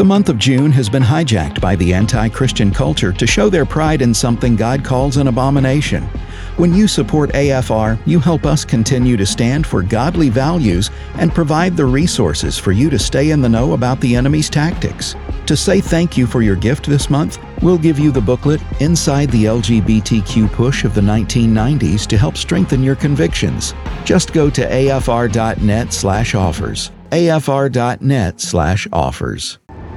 month of June has been hijacked by the anti-Christian culture to show their pride in something God calls an abomination. When you support AFR, you help us continue to stand for godly values and provide the resources for you to stay in the know about the enemy's tactics. To say thank you for your gift this month, we'll give you the booklet Inside the LGBTQ Push of the 1990s to help strengthen your convictions. Just go to afr.net/offers. afr.net/offers.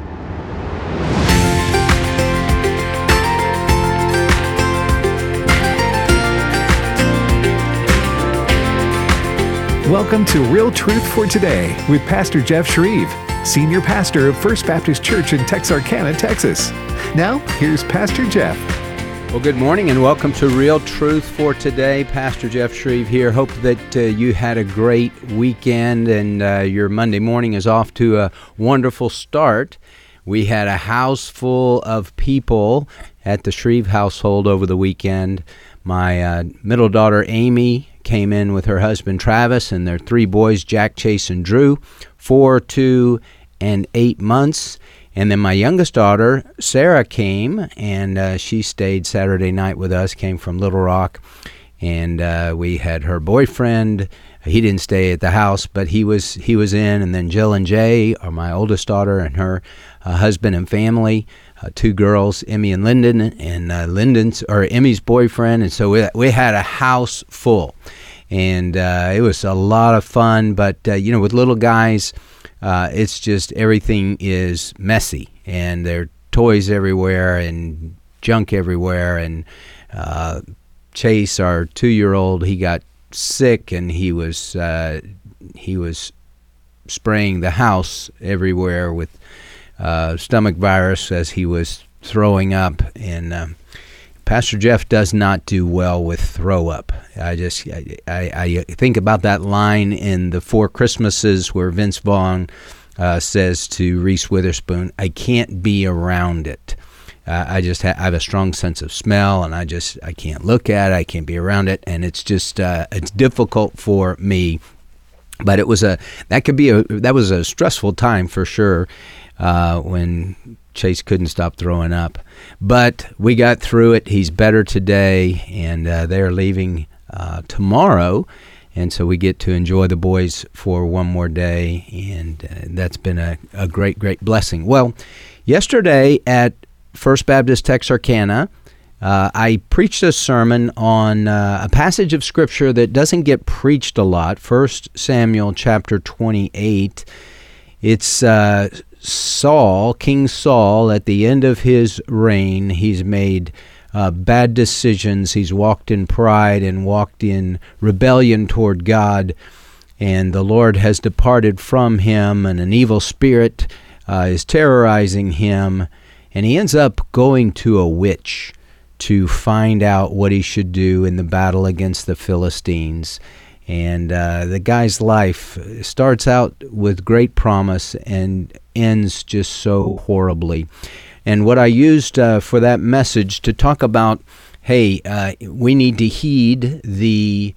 Welcome to Real Truth for Today with Pastor Jeff Shreve, Senior Pastor of First Baptist Church in Texarkana, Texas. Now, here's Pastor Jeff. Well, good morning and welcome to Real Truth for Today. Pastor Jeff Shreve here. Hope that you had a great weekend and your Monday morning is off to a wonderful start. We had a house full of people at the Shreve household over the weekend. My middle daughter, Amy, came in with her husband, Travis, and their three boys, Jack, Chase, and Drew, 4, 2, and 8 months. And then my youngest daughter, Sarah, came, and she stayed Saturday night with us, came from Little Rock. And we had her boyfriend. He didn't stay at the house, but he was in. And then Jill and Jay are my oldest daughter and her husband and family, 2 girls, Emmy and Lyndon, and Emmy's boyfriend. And so we had a house full. And it was a lot of fun. But, with little guys, it's just everything is messy. And there are toys everywhere and junk everywhere. And Chase, our 2-year-old, he got sick and he was spraying the house everywhere with stomach virus as he was throwing up. And Pastor Jeff does not do well with throw up. I think about that line in The Four Christmases where Vince Vaughn says to Reese Witherspoon, "I can't be around it." I have a strong sense of smell, and I can't look at it. I can't be around it, and it's just it's difficult for me. But that was a stressful time for sure when Chase couldn't stop throwing up. But we got through it. He's better today, and they're leaving tomorrow. And so we get to enjoy the boys for one more day, and that's been a great, great blessing. Well, yesterday at First Baptist Texarkana, I preached a sermon on a passage of Scripture that doesn't get preached a lot, 1 Samuel chapter 28. It's King Saul, at the end of his reign. He's made bad decisions. He's walked in pride and walked in rebellion toward God, and the Lord has departed from him, and an evil spirit is terrorizing him, and he ends up going to a witch to find out what he should do in the battle against the Philistines. And the guy's life starts out with great promise and ends just so horribly. And what I used for that message to talk about, we need to heed the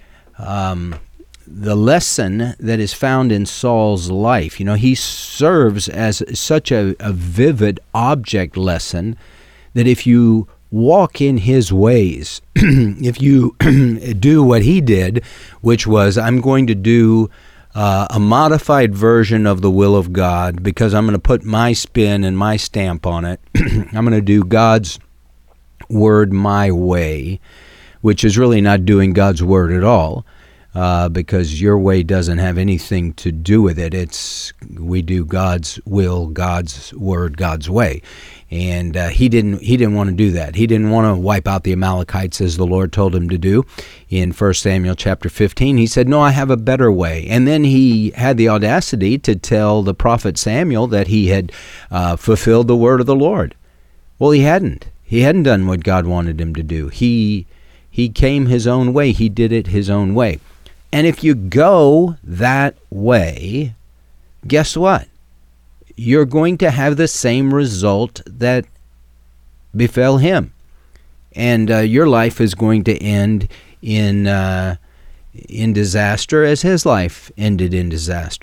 lesson that is found in Saul's life. He serves as such a vivid object lesson that if you walk in his ways, if you do what he did, which was, I'm going to do a modified version of the will of God because I'm going to put my spin and my stamp on it. I'm going to do God's word my way, which is really not doing God's word at all, because your way doesn't have anything to do with it. We do God's will, God's word, God's way. And he didn't want to do that. He didn't want to wipe out the Amalekites as the Lord told him to do. In 1 Samuel chapter 15, he said, "No, I have a better way." And then he had the audacity to tell the prophet Samuel that he had fulfilled the word of the Lord. Well, he hadn't. He hadn't done what God wanted him to do. He came his own way. He did it his own way. And if you go that way, guess what? You're going to have the same result that befell him. And your life is going to end in disaster as his life ended in disaster.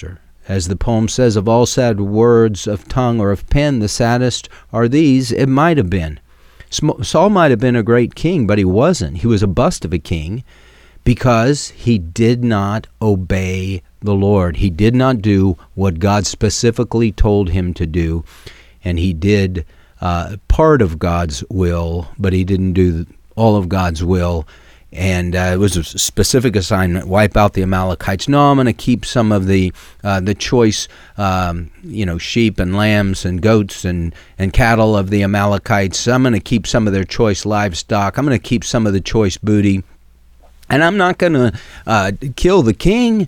As the poem says, of all sad words of tongue or of pen, the saddest are these. It might have been. Saul might have been a great king, but he wasn't. He was a bust of a king because he did not obey the Lord. He did not do what God specifically told him to do, and he did part of God's will, but he didn't do all of God's will. And it was a specific assignment: wipe out the Amalekites. No, I'm going to keep some of the choice, sheep and lambs and goats and cattle of the Amalekites. I'm going to keep some of their choice livestock. I'm going to keep some of the choice booty, and I'm not going to kill the king.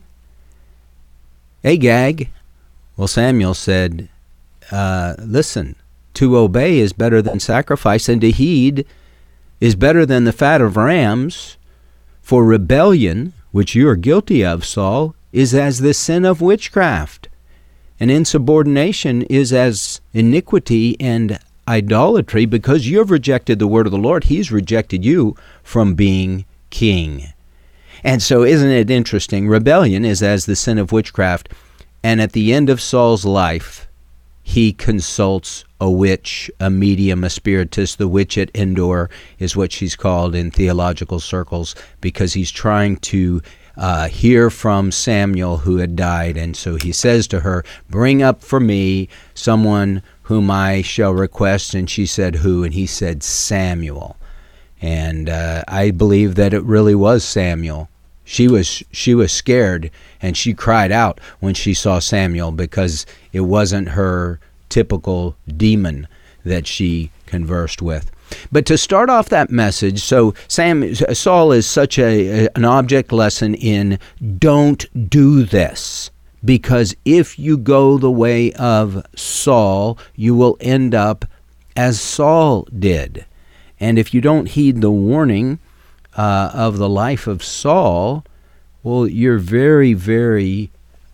Agag. Well, Samuel said, "Listen, to obey is better than sacrifice, and to heed is better than the fat of rams. For rebellion, which you are guilty of, Saul, is as the sin of witchcraft, and insubordination is as iniquity and idolatry. Because you have rejected the word of the Lord, he's rejected you from being king." And so isn't it interesting? Rebellion is as the sin of witchcraft, and at the end of Saul's life, he consults a witch, a medium, a spiritist. The witch at Endor is what she's called in theological circles, because he's trying to hear from Samuel, who had died. And so he says to her, "Bring up for me someone whom I shall request." And she said, "Who?" And he said, "Samuel." And I believe that it really was Samuel. She was scared, and she cried out when she saw Samuel, because it wasn't her typical demon that she conversed with. But to start off that message, so Saul is such an object lesson in don't do this, because if you go the way of Saul, you will end up as Saul did. And if you don't heed the warning of the life of Saul, well, you're very, very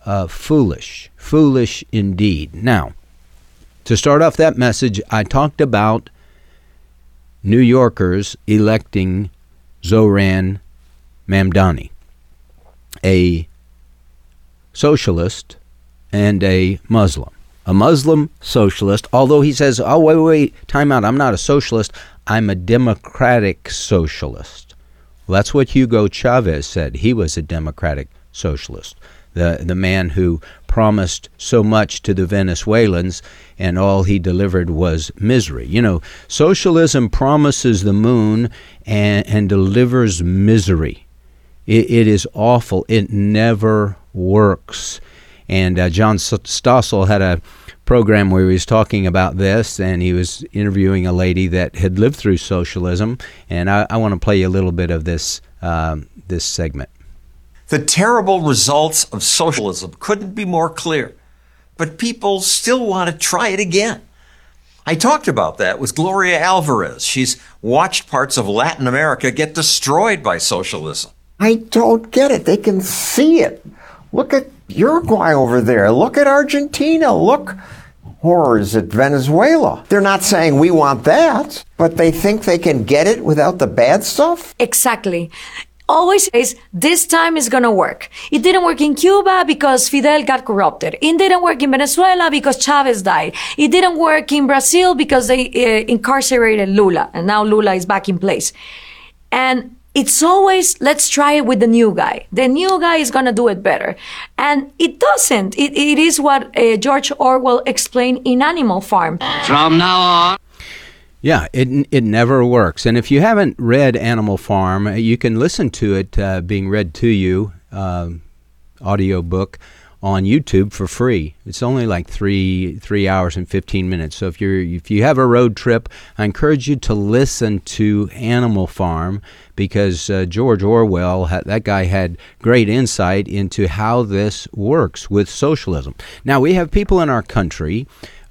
foolish indeed. Now, to start off that message, I talked about New Yorkers electing Zoran Mamdani, a socialist and a Muslim. A Muslim socialist, although he says, "Oh, wait, time out, I'm not a socialist, I'm a democratic socialist." Well, that's what Hugo Chavez said. He was a democratic socialist, the man who promised so much to the Venezuelans, and all he delivered was misery. You know, socialism promises the moon and delivers misery. It is awful. It never works. And John Stossel had a program where he was talking about this, and he was interviewing a lady that had lived through socialism. And I want to play you a little bit of this segment. The terrible results of socialism couldn't be more clear, but people still want to try it again. I talked about that with Gloria Alvarez. She's watched parts of Latin America get destroyed by socialism. I don't get it. They can see it. Look at Uruguay over there. Look at Argentina. Look, horrors at Venezuela. They're not saying we want that, but they think they can get it without the bad stuff? Exactly. Always says this time is going to work. It didn't work in Cuba because Fidel got corrupted. It didn't work in Venezuela because Chavez died. It didn't work in Brazil because they incarcerated Lula, and now Lula is back in place. And it's always, let's try it with the new guy. The new guy is going to do it better. And it doesn't. It is what George Orwell explained in Animal Farm. From now on. Yeah, it never works. And if you haven't read Animal Farm, you can listen to it being read to you, audio book, on YouTube for free. It's only like 3 hours and 15 minutes. So if you have a road trip, I encourage you to listen to Animal Farm, because George Orwell, that guy had great insight into how this works with socialism. Now, we have people in our country,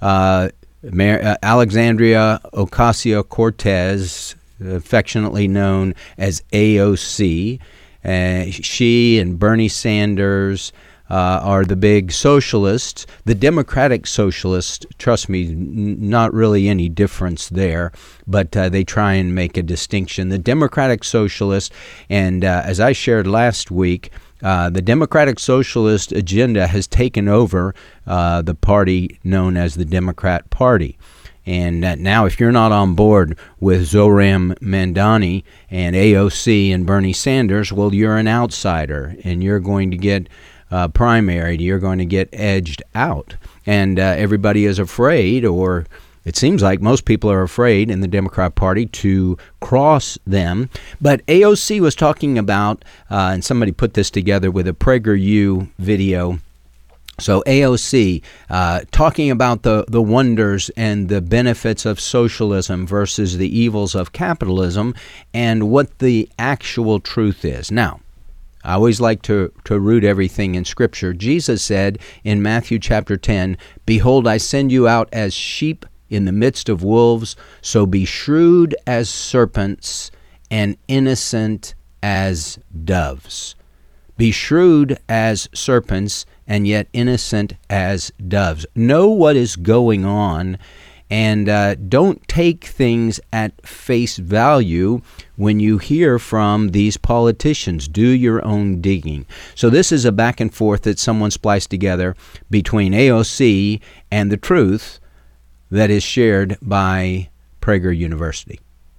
Alexandria Ocasio-Cortez, affectionately known as AOC. She and Bernie Sanders are the big socialists. The Democratic socialists, trust me, not really any difference there, but they try and make a distinction. The Democratic socialists, and as I shared last week, The Democratic Socialist agenda has taken over the party known as the Democrat Party. And now if you're not on board with Zoran Mandani and AOC and Bernie Sanders, well, you're an outsider and you're going to get primaried. You're going to get edged out. And everybody is afraid, or it seems like most people are afraid in the Democrat Party to cross them. But AOC was talking about, and somebody put this together with a PragerU video. So AOC talking about the wonders and the benefits of socialism versus the evils of capitalism and what the actual truth is. Now, I always like to root everything in Scripture. Jesus said in Matthew chapter 10, "Behold, I send you out as sheep in the midst of wolves, so be shrewd as serpents and innocent as doves." Be shrewd as serpents and yet innocent as doves. Know what is going on, and don't take things at face value when you hear from these politicians. Do your own digging. So this is a back and forth that someone spliced together between AOC and the truth that is shared by Prager University.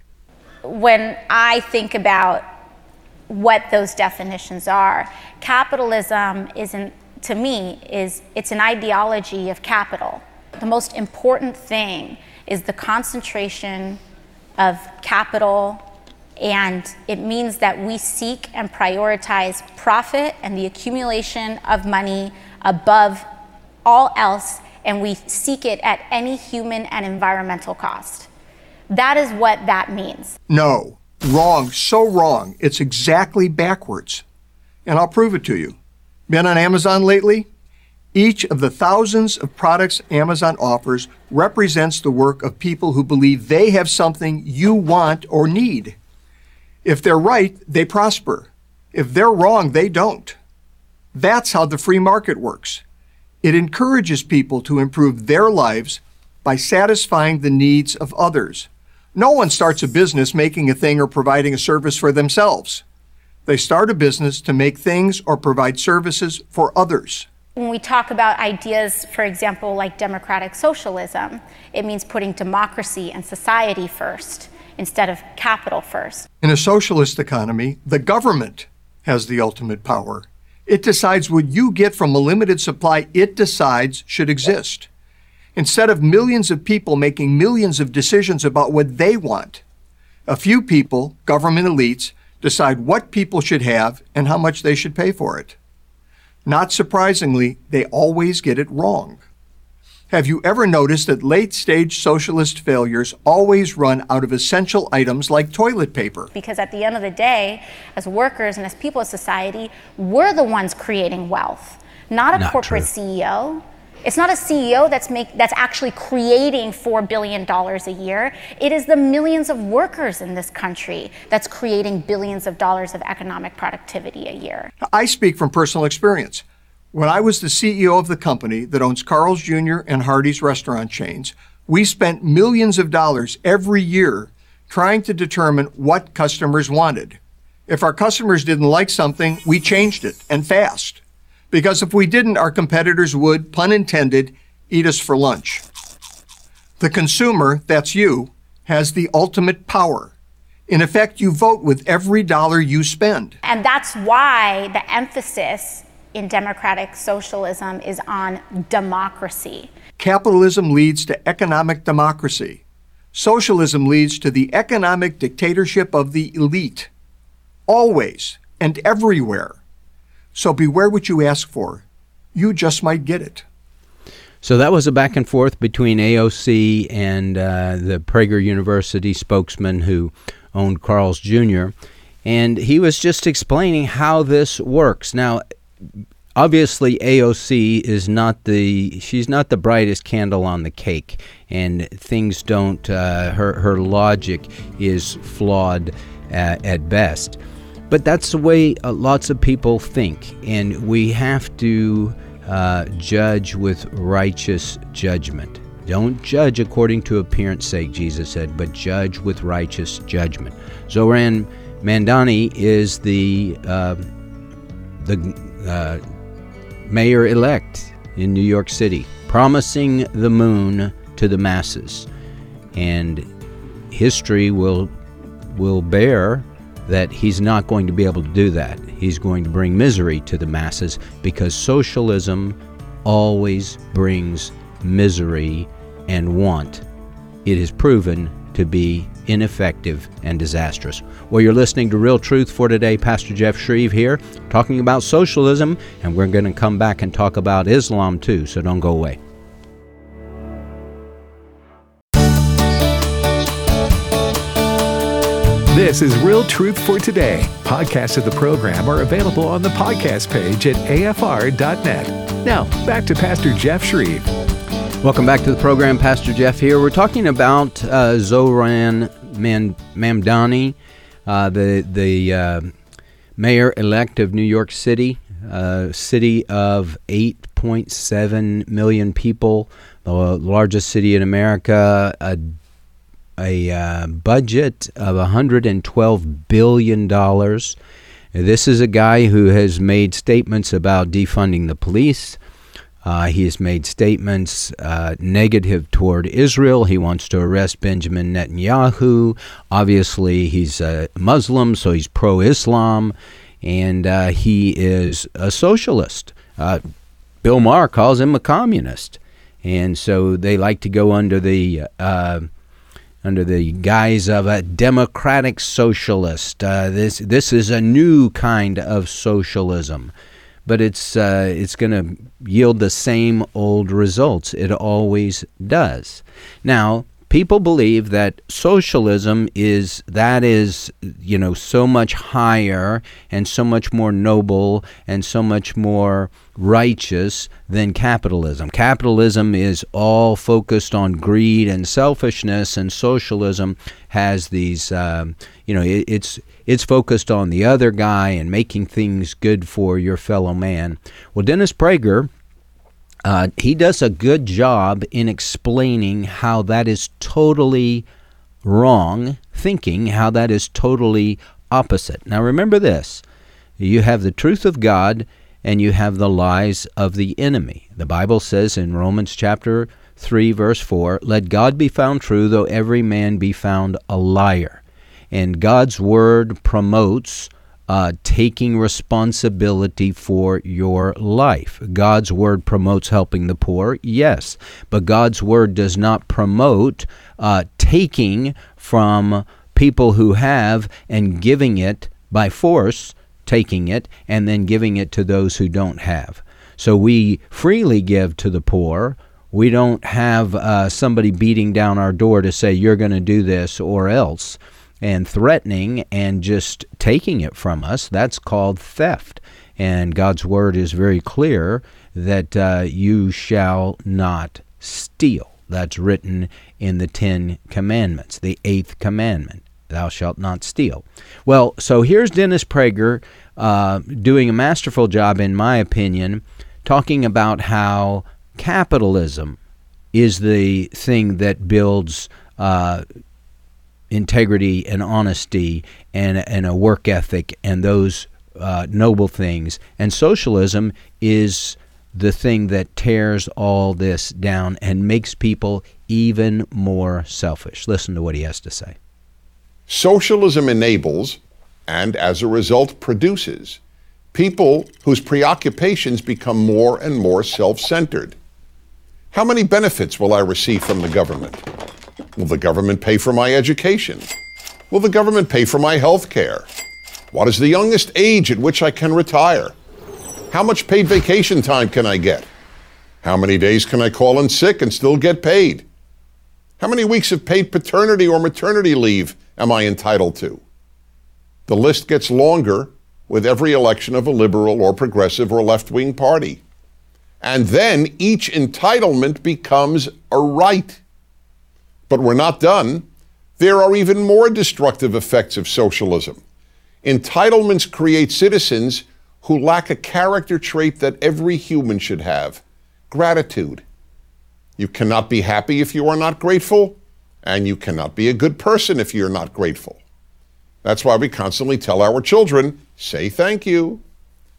When I think about what those definitions are, capitalism to me, it's an ideology of capital. The most important thing is the concentration of capital, and it means that we seek and prioritize profit and the accumulation of money above all else, and we seek it at any human and environmental cost. That is what that means. No, wrong, so wrong. It's exactly backwards. And I'll prove it to you. Been on Amazon lately? Each of the thousands of products Amazon offers represents the work of people who believe they have something you want or need. If they're right, they prosper. If they're wrong, they don't. That's how the free market works. It encourages people to improve their lives by satisfying the needs of others. No one starts a business making a thing or providing a service for themselves. They start a business to make things or provide services for others. When we talk about ideas, for example, like democratic socialism, it means putting democracy and society first instead of capital first. In a socialist economy, the government has the ultimate power. It decides what you get from a limited supply it decides should exist. Instead of millions of people making millions of decisions about what they want, a few people, government elites, decide what people should have and how much they should pay for it. Not surprisingly, they always get it wrong. Have you ever noticed that late-stage socialist failures always run out of essential items like toilet paper? Because at the end of the day, as workers and as people of society, we're the ones creating wealth, not a corporate CEO. It's not a CEO that's actually creating $4 billion a year. It is the millions of workers in this country that's creating billions of dollars of economic productivity a year. I speak from personal experience. When I was the CEO of the company that owns Carl's Jr. and Hardee's restaurant chains, we spent millions of dollars every year trying to determine what customers wanted. If our customers didn't like something, we changed it, and fast. Because if we didn't, our competitors would, pun intended, eat us for lunch. The consumer, that's you, has the ultimate power. In effect, you vote with every dollar you spend. And that's why the emphasis in democratic socialism is on democracy. Capitalism leads to economic democracy. Socialism leads to the economic dictatorship of the elite. Always and everywhere. So beware what you ask for. You just might get it. So that was a back and forth between AOC and the Prager University spokesman who owned Carl's Jr. And he was just explaining how this works. Now, obviously, AOC is she's not the brightest candle on the cake, and things don't, her logic is flawed at best. But that's the way lots of people think, and we have to judge with righteous judgment. Don't judge according to appearance sake, Jesus said, but judge with righteous judgment. Zoran Mandani is the the mayor-elect in New York City, promising the moon to the masses. And history will bear that he's not going to be able to do that. He's going to bring misery to the masses, because socialism always brings misery and want. It is proven to be ineffective and disastrous. Well, you're listening to Real Truth for Today. Pastor Jeff Shreve here, talking about socialism, and we're going to come back and talk about Islam too, so don't go away. This is Real Truth for Today. Podcasts of the program are available on the podcast page at afr.net. Now, back to Pastor Jeff Shreve. Welcome back to the program. Pastor Jeff here. We're talking about Zohran Mamdani, the mayor-elect of New York City, a city of 8.7 million people, the largest city in America, a budget of $112 billion. This is a guy who has made statements about defunding the police. He has made statements negative toward Israel. He wants to arrest Benjamin Netanyahu. Obviously, he's a Muslim, so he's pro-Islam, and he is a socialist. Bill Maher calls him a communist, and so they like to go under the guise of a democratic socialist. This is a new kind of socialism. But it's going to yield the same old results. It always does. Now, people believe that socialism is so much higher and so much more noble and so much more righteous than capitalism. Capitalism is all focused on greed and selfishness, and socialism has these, it's focused on the other guy and making things good for your fellow man. Well, Dennis Prager, he does a good job in explaining how that is totally wrong thinking, how that is totally opposite. Now remember this, you have the truth of God and you have the lies of the enemy. The Bible says in Romans chapter 3, verse 4, let God be found true, though every man be found a liar. And God's word promotes taking responsibility for your life. God's word promotes helping the poor, yes, but God's word does not promote taking from people who have and giving it by force, taking it and then giving it to those who don't have. So we freely give to the poor. We don't have somebody beating down our door to say, you're going to do this or else, and threatening and just taking it from us. That's called theft. And God's word is very clear that you shall not steal. That's written in the 10 Commandments, the 8th commandment, thou shalt not steal. Well, so here's Dennis Prager doing a masterful job, in my opinion, talking about how capitalism is the thing that builds integrity and honesty and a work ethic and those noble things. And socialism is the thing that tears all this down and makes people even more selfish. Listen to what he has to say. Socialism enables, and as a result produces, people whose preoccupations become more and more self-centered. How many benefits will I receive from the government? Will the government pay for my education? Will the government pay for my health care? What is the youngest age at which I can retire? How much paid vacation time can I get? How many days can I call in sick and still get paid? How many weeks of paid paternity or maternity leave am I entitled to? The list gets longer with every election of a liberal or progressive or left-wing party. And then each entitlement becomes a right. But we're not done. There are even more destructive effects of socialism. Entitlements create citizens who lack a character trait that every human should have: gratitude. You cannot be happy if you are not grateful, and you cannot be a good person if you're not grateful. That's why we constantly tell our children, say thank you.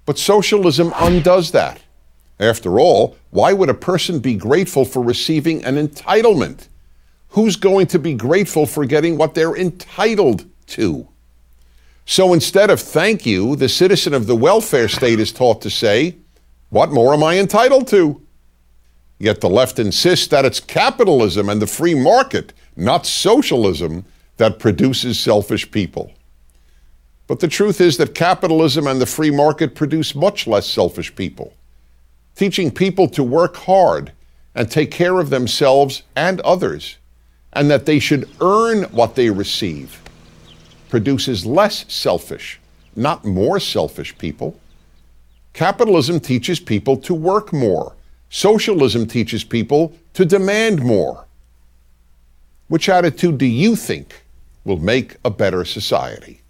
But socialism undoes that. After all, why would a person be grateful for receiving an entitlement? Who's going to be grateful for getting what they're entitled to? So instead of thank you, the citizen of the welfare state is taught to say, what more am I entitled to? Yet the left insists that it's capitalism and the free market, not socialism, that produces selfish people. But the truth is that capitalism and the free market produce much less selfish people. Teaching people to work hard and take care of themselves and others, and that they should earn what they receive, produces less selfish, not more selfish people. Capitalism teaches people to work more. Socialism teaches people to demand more. Which attitude do you think will make a better society?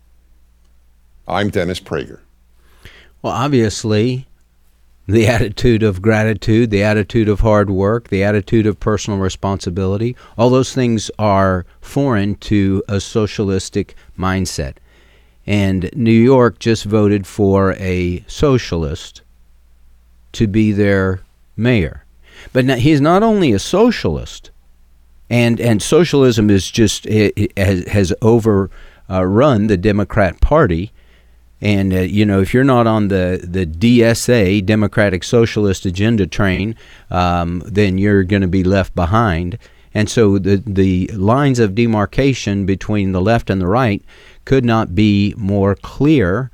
I'm Dennis Prager. Well, obviously, the attitude of gratitude, the attitude of hard work, the attitude of personal responsibility, all those things are foreign to a socialistic mindset. And New York just voted for a socialist to be their mayor. But now, he's not only a socialist, and socialism is just has overrun the Democrat Party. And, if you're not on the DSA, Democratic Socialist Agenda train, then you're going to be left behind. And so the lines of demarcation between the left and the right could not be more clear.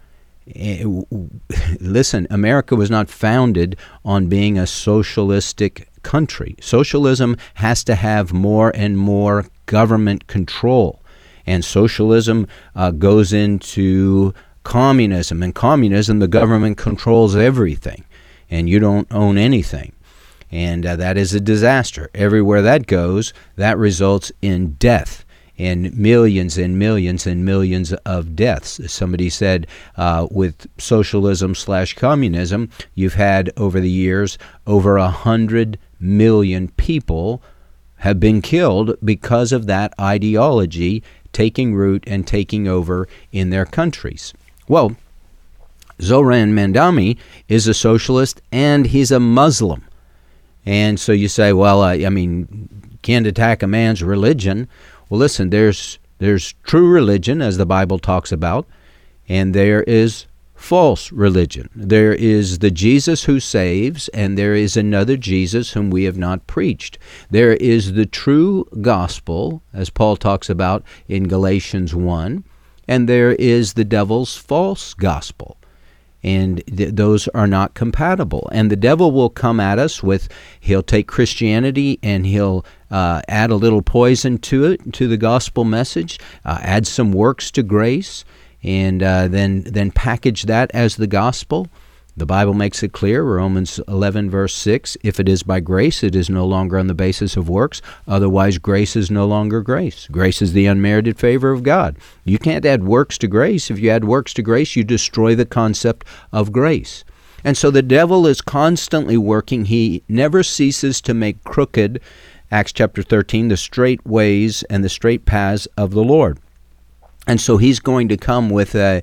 Listen, America was not founded on being a socialistic country. Socialism has to have more and more government control. And socialism goes into communism. In communism, the government controls everything, and you don't own anything. And that is a disaster. Everywhere that goes, that results in death, and millions and millions and millions of deaths. Somebody said with socialism/communism, you've had over the years over 100 million people have been killed because of that ideology taking root and taking over in their countries. Well, Zoran Mandami is a socialist and he's a Muslim. And so you say, well, can't attack a man's religion. Well, listen, there's true religion, as the Bible talks about, and there is false religion. There is the Jesus who saves, and there is another Jesus whom we have not preached. There is the true gospel, as Paul talks about in Galatians 1, and there is the devil's false gospel. And those are not compatible. And the devil will come at us he'll take Christianity and he'll add a little poison to it, to the gospel message, add some works to grace, and then package that as the gospel. The Bible makes it clear, Romans 11, verse 6, if it is by grace, it is no longer on the basis of works. Otherwise, grace is no longer grace. Grace is the unmerited favor of God. You can't add works to grace. If you add works to grace, you destroy the concept of grace. And so the devil is constantly working. He never ceases to make crooked, Acts chapter 13, the straight ways and the straight paths of the Lord. And so he's going to come with a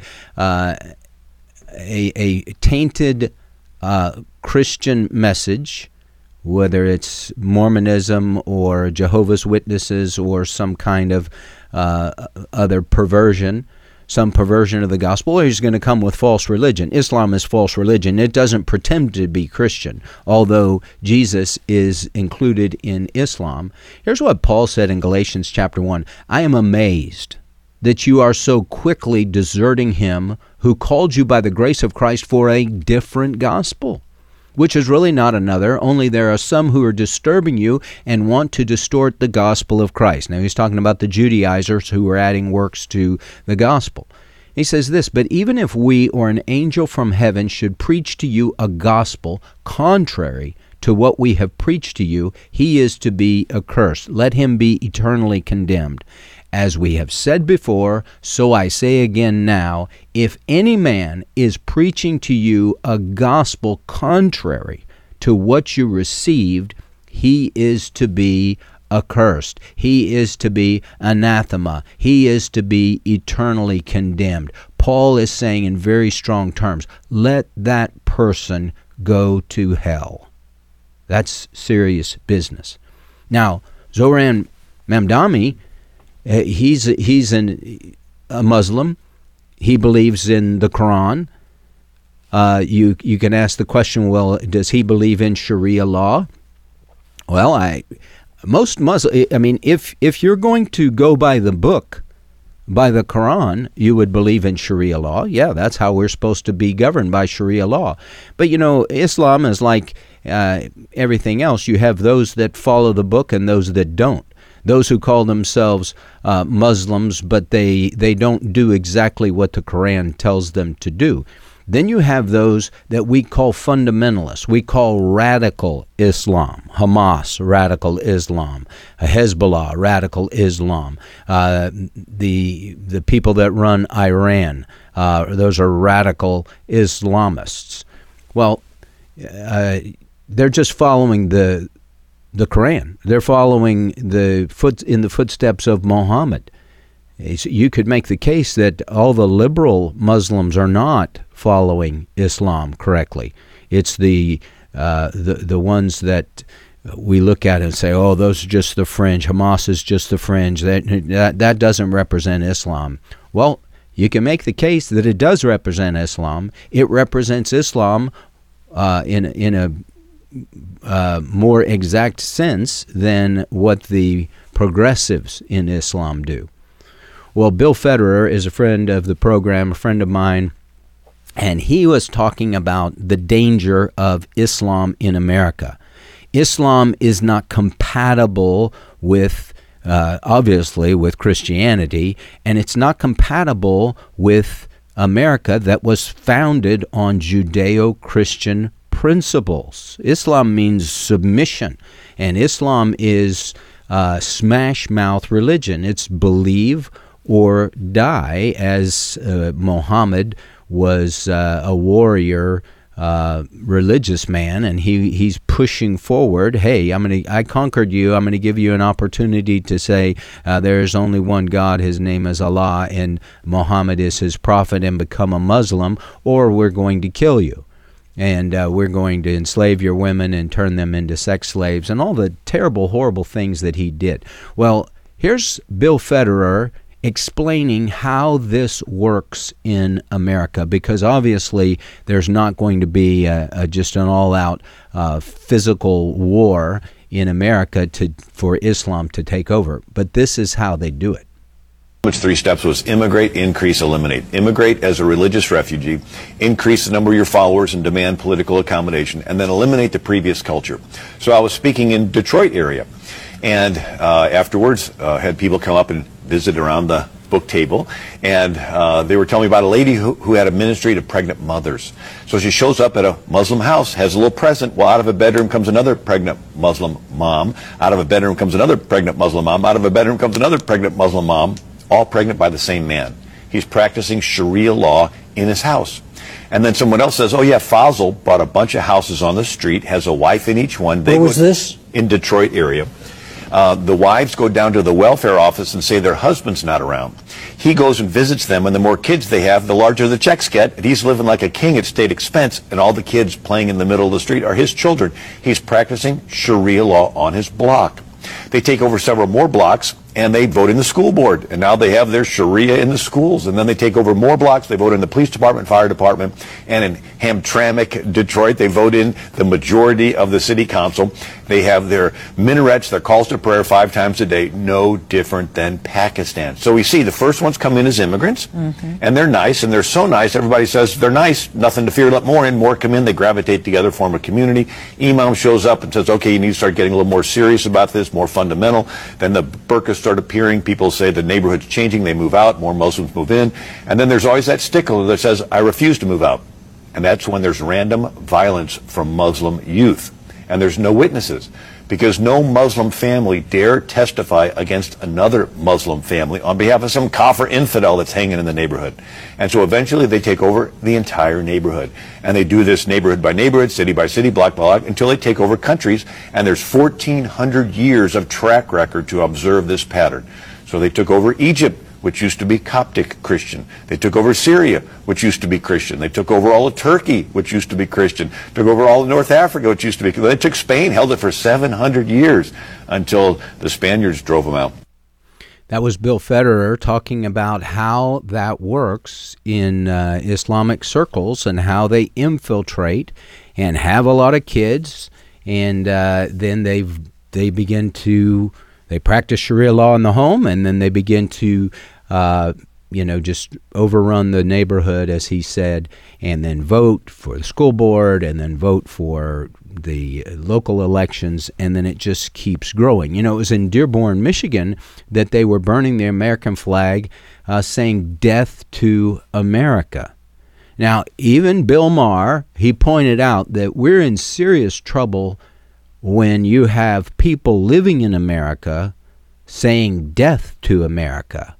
tainted Christian message, whether it's Mormonism or Jehovah's Witnesses or some kind of other perversion, some perversion of the gospel, or he's going to come with false religion. Islam is false religion. It doesn't pretend to be Christian, although Jesus is included in Islam. Here's what Paul said in Galatians chapter 1. I am amazed that you are so quickly deserting him who called you by the grace of Christ for a different gospel, which is really not another, only there are some who are disturbing you and want to distort the gospel of Christ. Now, he's talking about the Judaizers who are adding works to the gospel. He says this, but even if we or an angel from heaven should preach to you a gospel contrary to what we have preached to you, he is to be accursed. Let him be eternally condemned. As we have said before, so I say again now, if any man is preaching to you a gospel contrary to what you received, he is to be accursed. He is to be anathema. He is to be eternally condemned. Paul is saying in very strong terms, let that person go to hell. That's serious business. Now, Zoran Mamdani, he's a Muslim. He believes in the Quran. You can ask the question, well, does he believe in Sharia law? Well, if you're going to go by the book, by the Quran, you would believe in Sharia law. Yeah, that's how we're supposed to be governed, by Sharia law. But, Islam is like everything else. You have those that follow the book and those that don't. Those who call themselves Muslims, but they don't do exactly what the Quran tells them to do. Then you have those that we call fundamentalists. We call radical Islam. Hamas, radical Islam. Hezbollah, radical Islam. The people that run Iran, those are radical Islamists. Well, they're just following the Quran. They're following in the footsteps of Muhammad. You could make the case that all the liberal Muslims are not following Islam correctly. It's the ones that we look at and say, oh, those are just the fringe. Hamas is just the fringe. That doesn't represent Islam. Well, you can make the case that it does represent Islam. It represents Islam in a more exact sense than what the progressives in Islam do. Well, Bill Federer is a friend of the program, a friend of mine, and he was talking about the danger of Islam in America. Islam is not compatible with, obviously, with Christianity, and it's not compatible with America that was founded on Judeo-Christian principles. Islam means submission, and Islam is smash-mouth religion. It's believe or die, as Muhammad was a warrior, religious man, and he's pushing forward. Hey, I conquered you. I'm going to give you an opportunity to say there is only one God. His name is Allah, and Muhammad is his prophet, and become a Muslim, or we're going to kill you. And we're going to enslave your women and turn them into sex slaves, and all the terrible, horrible things that he did. Well, here's Bill Federer explaining how this works in America, because obviously there's not going to be just an all-out physical war in America for Islam to take over. But this is how they do it. Which 3 steps was immigrate, increase, eliminate. Immigrate as a religious refugee, increase the number of your followers and demand political accommodation, and then eliminate the previous culture. So I was speaking in Detroit area, and afterwards had people come up and visit around the book table, and they were telling me about a lady who had a ministry to pregnant mothers. So she shows up at a Muslim house, has a little present. Well, out of a bedroom comes another pregnant Muslim mom. Out of a bedroom comes another pregnant Muslim mom. Out of a bedroom comes another pregnant Muslim mom, all pregnant by the same man. He's practicing Sharia law in his house. And then someone else says, oh yeah, Faisal bought a bunch of houses on the street, has a wife in each one. Where was this? In Detroit area. The wives go down to the welfare office and say their husband's not around. He goes and visits them, and the more kids they have, the larger the checks get. And he's living like a king at state expense, and all the kids playing in the middle of the street are his children. He's practicing Sharia law on his block. They take over several more blocks, and they vote in the school board. And now they have their Sharia in the schools. And then they take over more blocks. They vote in the police department, fire department. And in Hamtramck, Detroit, they vote in the majority of the city council. They have their minarets, their calls to prayer 5 times a day, no different than Pakistan. So we see the first ones come in as immigrants, and they're nice, and they're so nice, everybody says they're nice, nothing to fear, let more in, more come in, they gravitate together, form a community. Imam shows up and says, okay, you need to start getting a little more serious about this, more fundamental. Then the burqas start appearing, people say the neighborhood's changing, they move out, more Muslims move in, and then there's always that stickler that says, I refuse to move out. And that's when there's random violence from Muslim youth. And there's no witnesses, because no Muslim family dare testify against another Muslim family on behalf of some kafir infidel that's hanging in the neighborhood. And so eventually they take over the entire neighborhood. And they do this neighborhood by neighborhood, city by city, block by block, until they take over countries. And there's 1,400 years of track record to observe this pattern. So they took over Egypt which used to be Coptic Christian. They took over Syria, which used to be Christian. They took over all of Turkey, which used to be Christian. Took over all of North Africa, which used to be. They took Spain, held it for 700 years until the Spaniards drove them out. That was Bill Federer talking about how that works in Islamic circles and how they infiltrate and have a lot of kids, and then they begin to practice Sharia law in the home, and then they begin to just overrun the neighborhood, as he said, and then vote for the school board, and then vote for the local elections, and then it just keeps growing. It was in Dearborn, Michigan, that they were burning the American flag, saying "Death to America." Now, even Bill Maher, he pointed out that we're in serious trouble when you have people living in America saying "Death to America."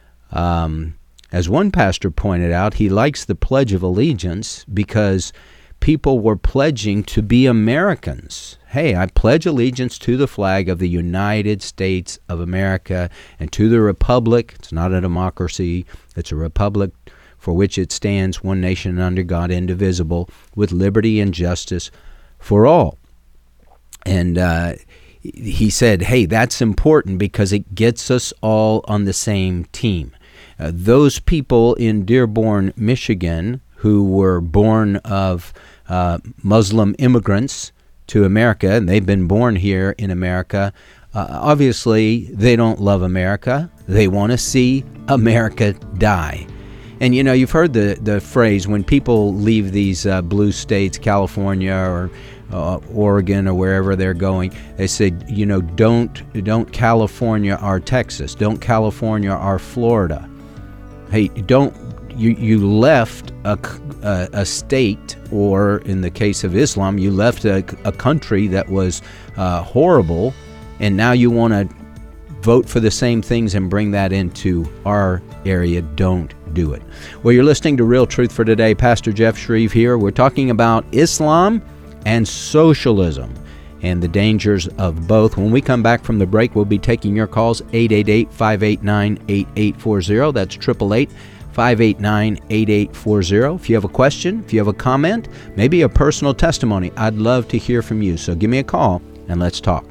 As one pastor pointed out, he likes the Pledge of Allegiance because people were pledging to be Americans. Hey, I pledge allegiance to the flag of the United States of America and to the republic. It's not a democracy. It's a republic for which it stands, one nation under God, indivisible, with liberty and justice for all. And he said, hey, that's important because it gets us all on the same team. Those people in Dearborn, Michigan, who were born of Muslim immigrants to America, and they've been born here in America, obviously they don't love America. They want to see America die. And you've heard the phrase, when people leave these blue states, California or Oregon or wherever they're going, they say, don't California our Texas, don't California our Florida. Hey, you left a state, or in the case of Islam, you left a country that was horrible, and now you want to vote for the same things and bring that into our area. Don't do it. Well, you're listening to Real Truth for Today. Pastor Jeff Shreve here. We're talking about Islam and socialism and the dangers of both. When we come back from the break, we'll be taking your calls, 888-589-8840. That's 888-589-8840. If you have a question, if you have a comment, maybe a personal testimony, I'd love to hear from you. So give me a call and let's talk.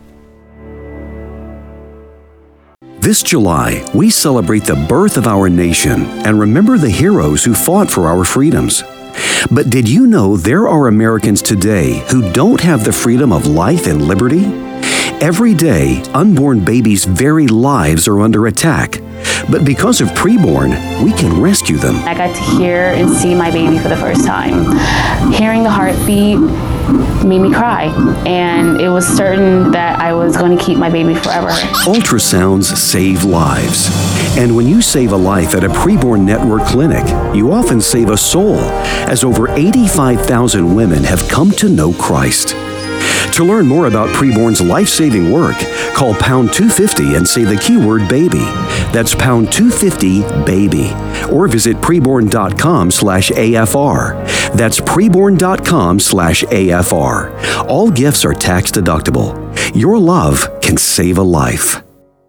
This July, we celebrate the birth of our nation and remember the heroes who fought for our freedoms. But did you know there are Americans today who don't have the freedom of life and liberty? Every day, unborn babies' very lives are under attack. But because of Preborn, we can rescue them. I got to hear and see my baby for the first time. Hearing the heartbeat made me cry, and it was certain that I was going to keep my baby forever. Ultrasounds save lives. And when you save a life at a Preborn Network clinic, you often save a soul, as over 85,000 women have come to know Christ. To learn more about Preborn's life-saving work, call pound 250 and say the keyword baby. That's pound 250 baby. Or visit preborn.com/AFR. That's preborn.com/AFR. All gifts are tax deductible. Your love can save a life.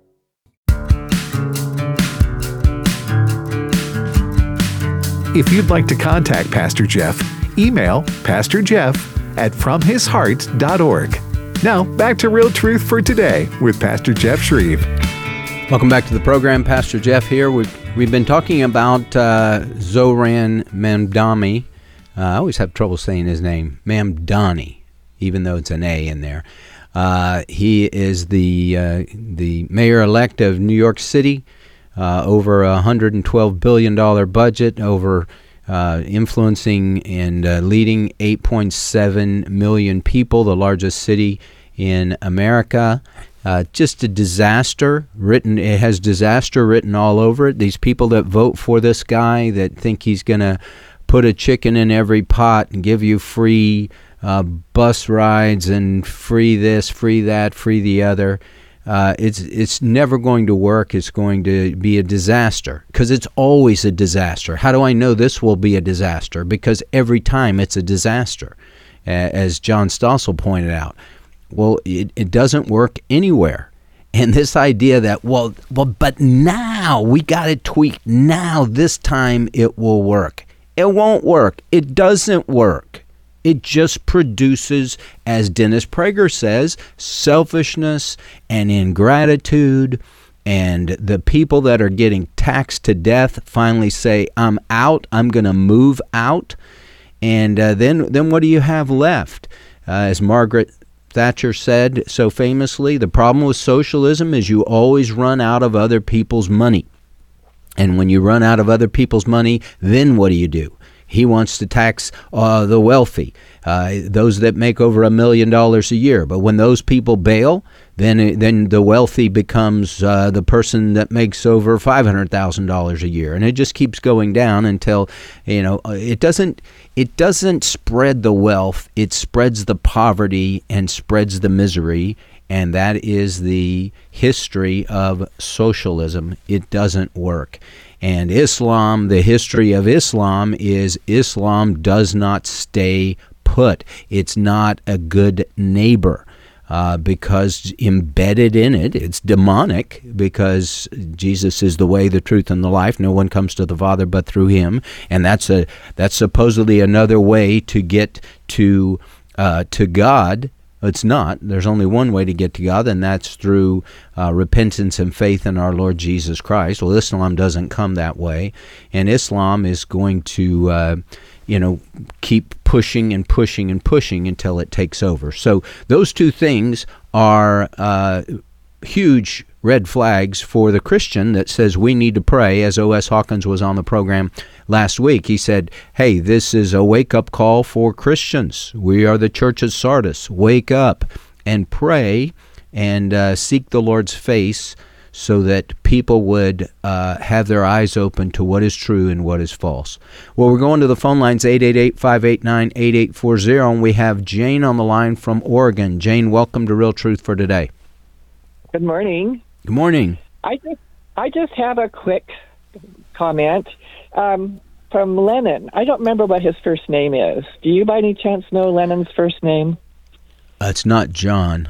If you'd like to contact Pastor Jeff, email pastorjeff@fromhisheart.org. Now, back to Real Truth for Today with Pastor Jeff Shreve. Welcome back to the program. Pastor Jeff here. We've been talking about Zoran Mamdani. I always have trouble saying his name, Mamdani, even though it's an A in there. He is the mayor-elect of New York City, over a $112 billion budget, over influencing and leading 8.7 million people, the largest city in America. Just a disaster written. It has disaster written all over it. These people that vote for this guy, that think he's going to put a chicken in every pot and give you free bus rides and free this, free that, free the other. It's never going to work. It's going to be a disaster, because it's always a disaster. How do I know this will be a disaster? Because every time it's a disaster, as John Stossel pointed out. Well, it doesn't work anywhere. And this idea that, well, but now we got it tweaked. Now, this time it will work. It won't work. It doesn't work. It just produces, as Dennis Prager says, selfishness and ingratitude. And the people that are getting taxed to death finally say, I'm out. I'm going to move out. And then what do you have left? As Margaret Thatcher said so famously, the problem with socialism is you always run out of other people's money. And when you run out of other people's money, then what do? He wants to tax the wealthy, those that make over $1 million a year. But when those people bail, then the wealthy becomes the person that makes over $500,000 a year, and it just keeps going down until it doesn't spread the wealth; it spreads the poverty and spreads the misery. And that is the history of socialism. It doesn't work. And Islam, the history of Islam is Islam does not stay put. It's not a good neighbor because embedded in it, it's demonic because Jesus is the way, the truth, and the life. No one comes to the Father but through him. And that's supposedly another way to get to God. It's not. There's only one way to get to God, and that's through repentance and faith in our Lord Jesus Christ. Well, Islam doesn't come that way, and Islam is going to, keep pushing and pushing and pushing until it takes over. So those two things are huge red flags for the Christian that says we need to pray. As O.S. Hawkins was on the program last week, he said, hey, this is a wake-up call for Christians. We are the church of Sardis. Wake up and pray and seek the Lord's face so that people would have their eyes open to what is true and what is false. Well, we're going to the phone lines, 888-589-8840, and we have Jane on the line from Oregon. Jane, welcome to Real Truth for Today. Good morning. Good morning. I just have a quick comment from Lennon. I don't remember what his first name is. Do you by any chance know Lennon's first name? It's not John.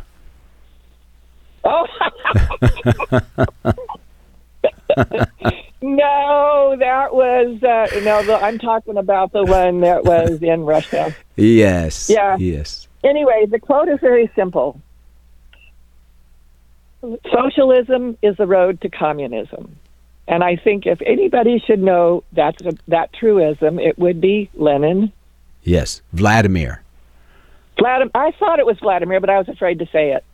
Oh, no, that was, I'm talking about the one that was in Russia. Yes. Yeah. Yes. Anyway, the quote is very simple. Socialism is the road to communism. And I think if anybody should know that truism, it would be Lenin. Yes, Vladimir. I thought it was Vladimir, but I was afraid to say it.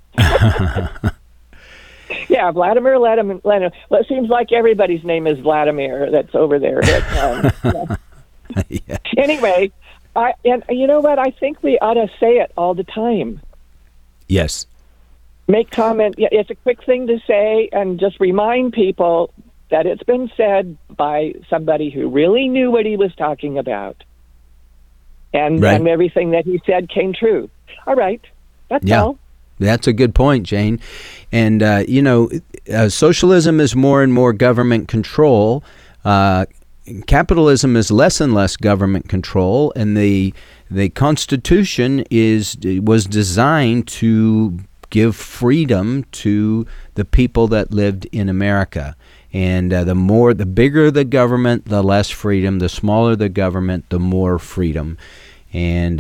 Yeah, Vladimir Lenin. Well, it seems like everybody's name is Vladimir that's over there. But, Yeah. Anyway, and you know what? I think we ought to say it all the time. Yes. Make comment. It's a quick thing to say and just remind people that it's been said by somebody who really knew what he was talking about. And everything that he said came true. All right. That's all. That's a good point, Jane. And, socialism is more and more government control. Capitalism is less and less government control. And the Constitution was designed to give freedom to the people that lived in America. And the bigger the government, the less freedom. The smaller the government, the more freedom. And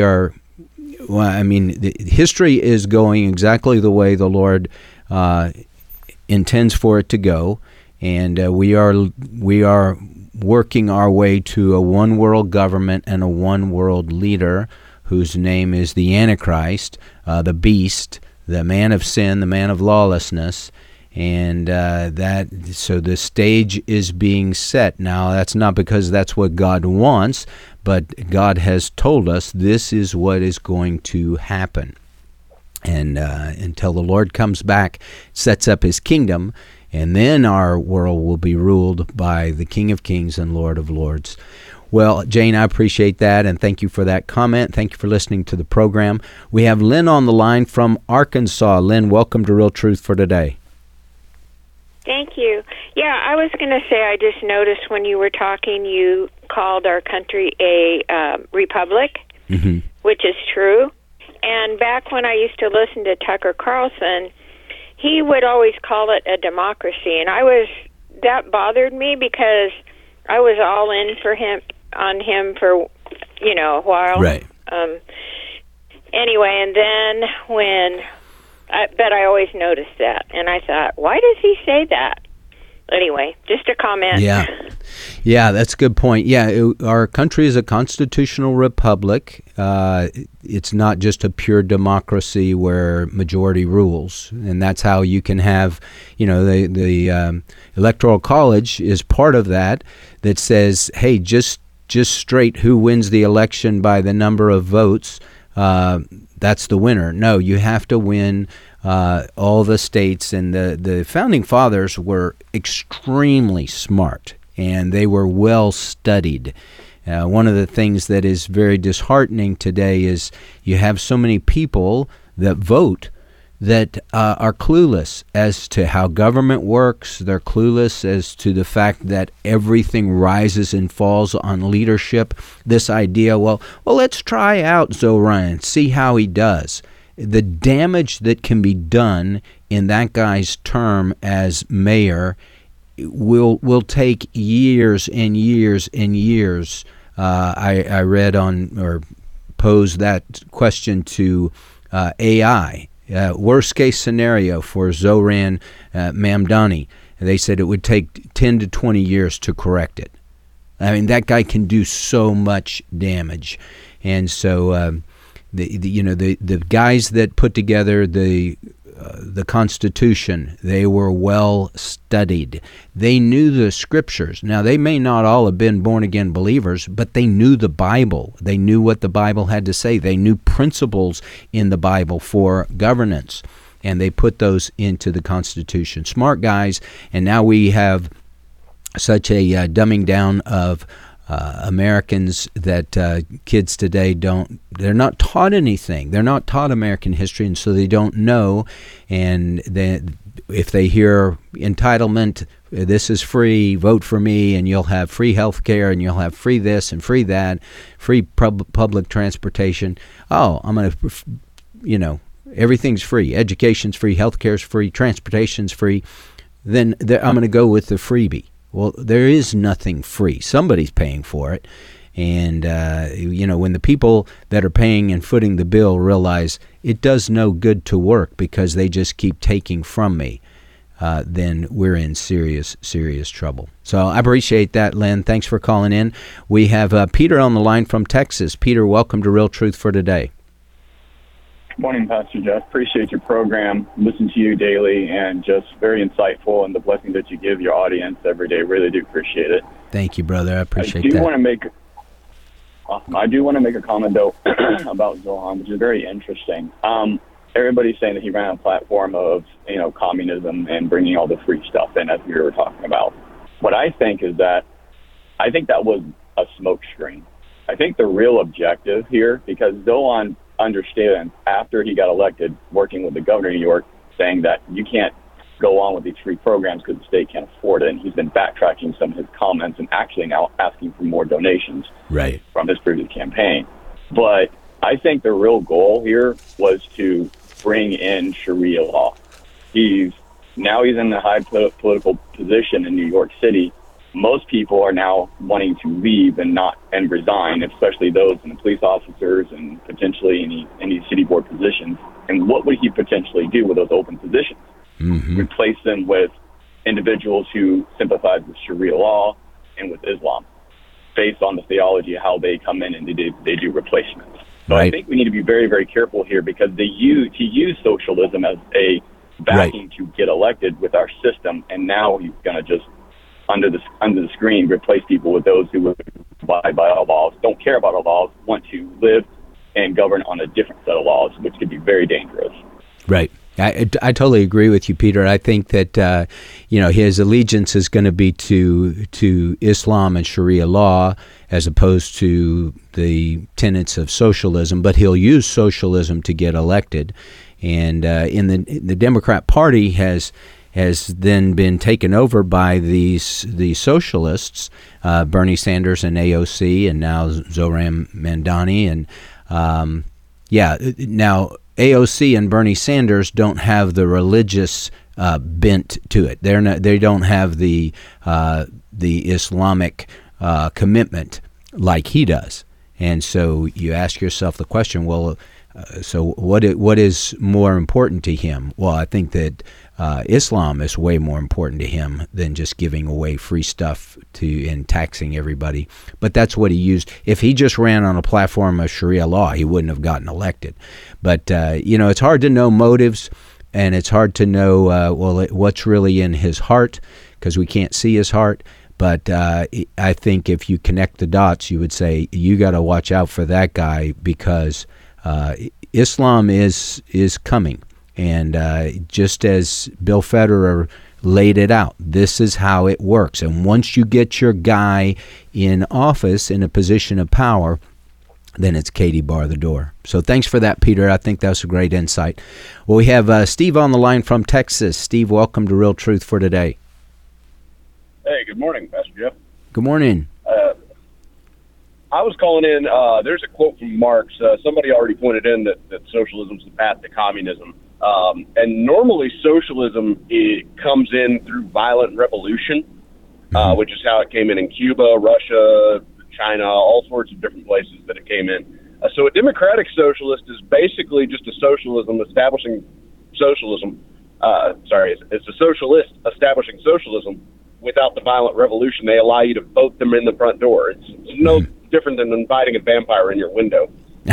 history is going exactly the way the Lord intends for it to go. And we are working our way to a one world government and a one world leader whose name is the Antichrist, the beast, the man of sin, the man of lawlessness. And so the stage is being set. Now, that's not because that's what God wants, but God has told us this is what is going to happen. And until the Lord comes back, sets up his kingdom, and then our world will be ruled by the King of Kings and Lord of Lords. Well, Jane, I appreciate that, and thank you for that comment. Thank you for listening to the program. We have Lynn on the line from Arkansas. Lynn, welcome to Real Truth for Today. Thank you. Yeah, I was going to say, I just noticed when you were talking, you called our country a republic, which is true. And back when I used to listen to Tucker Carlson, he would always call it a democracy, and that bothered me because I was all in on him for a while. Right. Anyway, and then I always noticed that, and I thought, why does he say that? Anyway, just a comment. Yeah, that's a good point. Yeah, our country is a constitutional republic. It's not just a pure democracy where majority rules, and that's how you can have, the Electoral College is part of that says, hey, just straight who wins the election by the number of votes, that's the winner. No, you have to win all the states, and the founding fathers were extremely smart, and they were well studied. One of the things that is very disheartening today is you have so many people that vote that are clueless as to how government works. They're clueless as to the fact that everything rises and falls on leadership. This idea, well, let's try out Zoran, see how he does. The damage that can be done in that guy's term as mayor will take years and years and years. I read or posed that question to AI. Worst case scenario for Zoran Mamdani. They said it would take 10 to 20 years to correct it. I mean, that guy can do so much damage. And so the guys that put together the Constitution, they were well studied. They knew the scriptures. Now, they may not all have been born-again believers, but they knew the Bible. They knew what the Bible had to say. They knew principles in the Bible for governance, and they put those into the Constitution. Smart guys, and now we have such a dumbing down of Americans that kids today they're not taught anything. They're not taught American history, and so they don't know. And if they hear entitlement, this is free, vote for me, and you'll have free health care, and you'll have free this and free that, free public transportation. Oh, I'm going to, everything's free. Education's free, health care's free, transportation's free. Then I'm going to go with the freebie. Well, there is nothing free. Somebody's paying for it. And, when the people that are paying and footing the bill realize it does no good to work because they just keep taking from me, then we're in serious, serious trouble. So I appreciate that, Lynn. Thanks for calling in. We have Peter on the line from Texas. Peter, welcome to Real Truth for Today. Morning, Pastor Jeff. Appreciate your program. Listen to you daily, and just very insightful, and the blessing that you give your audience every day. Really do appreciate it. Thank you, brother. I appreciate that. I do want to make a comment, though, about Zoran, which is very interesting. Everybody's saying that he ran a platform of, communism and bringing all the free stuff in, as we were talking about. What I think is that that was a smokescreen. I think the real objective here, because Zoran understands after he got elected, working with the governor of New York, saying that you can't go on with these free programs because the state can't afford it. And he's been backtracking some of his comments and actually now asking for more donations from his previous campaign. But I think the real goal here was to bring in Sharia law. He's in a high political position in New York City. Most people are now wanting to leave and resign, especially those in the police officers and potentially any city board positions. And what would he potentially do with those open positions? Mm-hmm. Replace them with individuals who sympathize with Sharia law and with Islam, based on the theology of how they come in and they do replacements. So I think we need to be very, very careful here, because he used socialism as a backing to get elected with our system, and now he's going to just under the screen replace people with those who abide by our laws, don't care about our laws, want to live and govern on a different set of laws, which could be very dangerous. Right. I totally agree with you, Peter. I think that his allegiance is going to be to Islam and Sharia law as opposed to the tenets of socialism. But he'll use socialism to get elected, and in the Democrat Party has then been taken over by these socialists, Bernie Sanders and AOC, and now Zoran Mamdani, and now. AOC and Bernie Sanders don't have the religious bent to it. They don't have the Islamic commitment like he does. And so you ask yourself the question, well, so what is more important to him? Well, I think that Islam is way more important to him than just giving away free stuff and taxing everybody. But that's what he used. If he just ran on a platform of Sharia law, he wouldn't have gotten elected. But, it's hard to know motives, and it's hard to know, what's really in his heart, because we can't see his heart. But I think if you connect the dots, you would say you got to watch out for that guy, because Islam is coming. And just as Bill Federer laid it out, this is how it works. And once you get your guy in office, in a position of power, then it's Katie bar the door. So thanks for that, Peter. I think that's a great insight. Well, we have Steve on the line from Texas. Steve, welcome to Real Truth for Today. Hey, good morning, Pastor Jeff. Good morning. I was calling in, there's a quote from Marx. Somebody already pointed in that socialism is the path to communism. And normally socialism, it comes in through violent revolution, which is how it came in Cuba, Russia, China, all sorts of different places that it came in. So a democratic socialist is basically just a socialism establishing socialism. It's a socialist establishing socialism without the violent revolution. They allow you to vote them in the front door. It's no different than inviting a vampire in your window.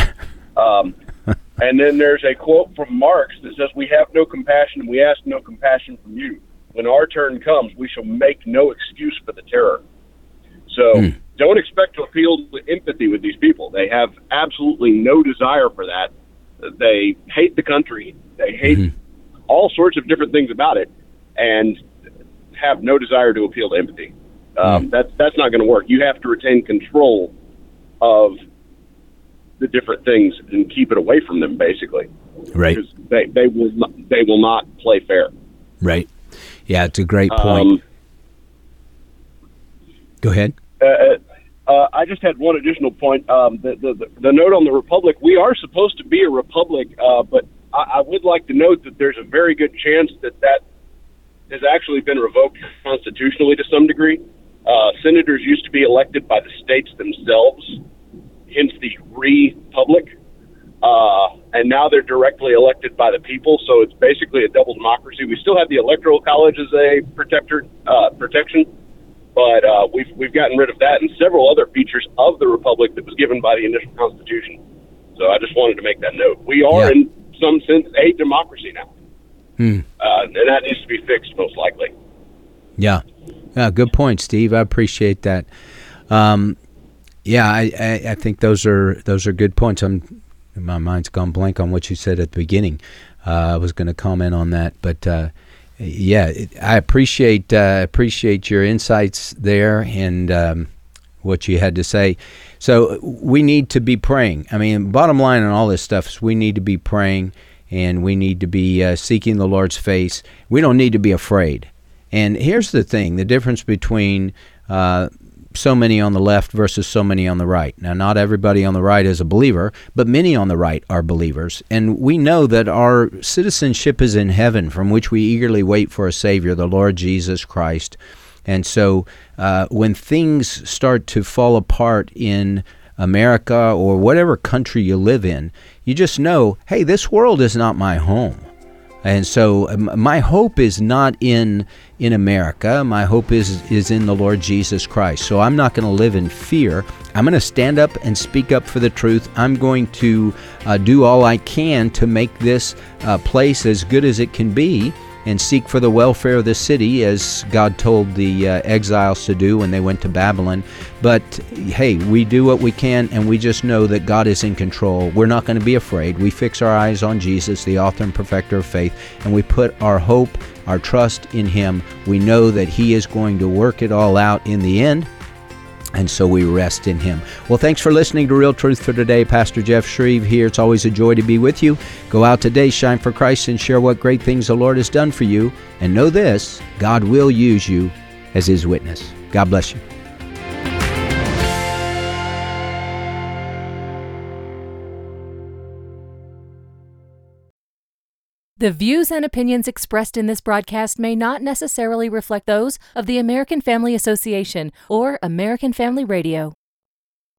And then there's a quote from Marx that says, "We have no compassion, and we ask no compassion from you. When our turn comes, we shall make no excuse for the terror." So don't expect to appeal to empathy with these people. They have absolutely no desire for that. They hate the country. They hate all sorts of different things about it, and have no desire to appeal to empathy. That's not going to work. You have to retain control of the different things and keep it away from them, basically. Right. Because they will not play fair. Right. Yeah, it's a great point. Go ahead. I just had one additional point. The note on the Republic, we are supposed to be a republic, but I would like to note that there's a very good chance that has actually been revoked constitutionally to some degree. Senators used to be elected by the states themselves, hence the republic, and now they're directly elected by the people, so it's basically a double democracy. We still have the Electoral College as a protection, but we've gotten rid of that and several other features of the republic that was given by the initial Constitution. So I just wanted to make that note. We are, in some sense, a democracy now. And that needs to be fixed, most likely. Yeah, good point, Steve. I appreciate that. I think those are good points. My mind's gone blank on what you said at the beginning. I was going to comment on that, but I appreciate your insights there and what you had to say. So we need to be praying. I mean, bottom line on all this stuff is we need to be praying. And we need to be seeking the Lord's face. We don't need to be afraid. And here's the thing, the difference between so many on the left versus so many on the right. Now, not everybody on the right is a believer, but many on the right are believers. And we know that our citizenship is in heaven, from which we eagerly wait for a Savior, the Lord Jesus Christ. And so when things start to fall apart in America or whatever country you live in, you just know, hey, this world is not my home. And so my hope is not in America. My hope is in the Lord Jesus Christ. So I'm not going to live in fear. I'm going to stand up and speak up for the truth. I'm going to do all I can to make this place as good as it can be and seek for the welfare of the city, as God told the exiles to do when they went to Babylon. But hey, we do what we can, and we just know that God is in control. We're not going to be afraid. We fix our eyes on Jesus, the author and perfecter of faith, and we put our hope, our trust in Him. We know that He is going to work it all out in the end, and so we rest in Him. Well, thanks for listening to Real Truth for Today. Pastor Jeff Shreve here. It's always a joy to be with you. Go out today, shine for Christ, and share what great things the Lord has done for you. And know this, God will use you as His witness. God bless you. The views and opinions expressed in this broadcast may not necessarily reflect those of the American Family Association or American Family Radio.